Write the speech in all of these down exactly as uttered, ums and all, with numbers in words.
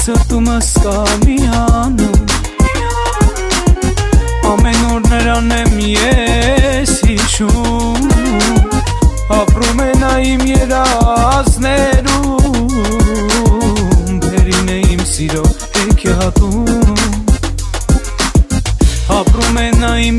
սրտումս կամիանում Ամեն օր նրան եմ ես հիշում Ապրում է նա իմ երազներում Բերին է իմ սիրո հեքիաթում Ապրում է նա իմ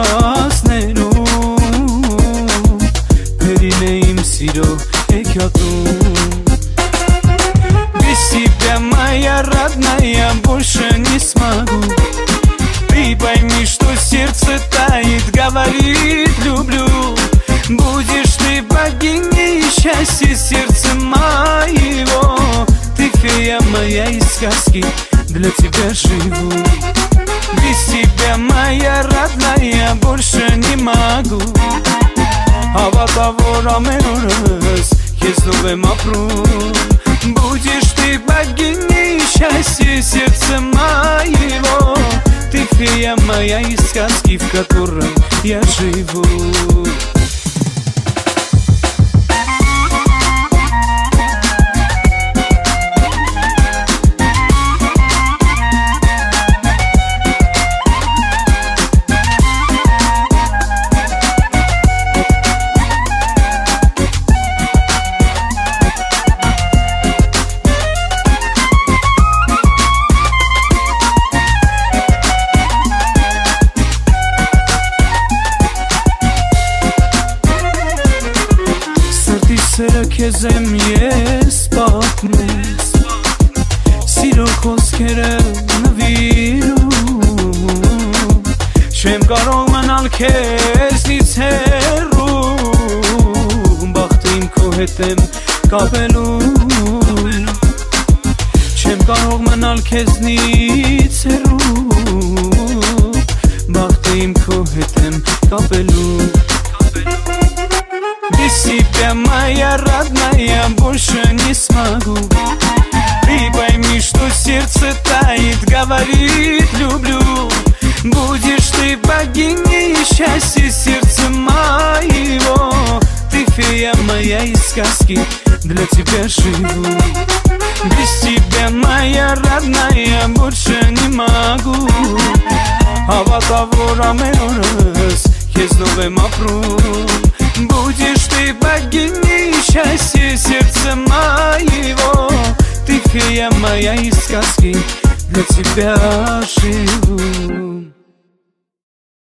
երազներում Բերին է իմ сиро хекятум Без тебя, моя родная, больше не смогу Ты пойми, что сердце тает, говорит люблю Будешь ты богиней счастья сердца моего Ты фея моя из сказки, для тебя живу Без тебя, моя родная, больше не могу Հավատա որ ամեն օրս քեզնով եմ ապրում Будешь ты богиней счастья сердца моего Ты фея моя из сказки, в которой я живу Սերը քեզ եմ ես պատմում Սիրո խոսքերը նվիրում Չեմ կարող մնալ քեզնից հեռու Բախտը իմ քո հետ եմ կապելու Չեմ կարող մնալ քեզնից հեռու Բախտը իմ քո հետ եմ կապելու Без тебя, моя родная, больше не смогу Ты пойми, что сердце тает, говорит люблю Будешь ты богиней счастья сердца моего Ты фея моя из сказки, для тебя живу Без тебя, моя родная, больше не могу Հավատա որ ամեն օրս քեզնով եմ ապրում Будешь ты богиней счастья сердца моего Ты фея моя из сказки, для тебя живу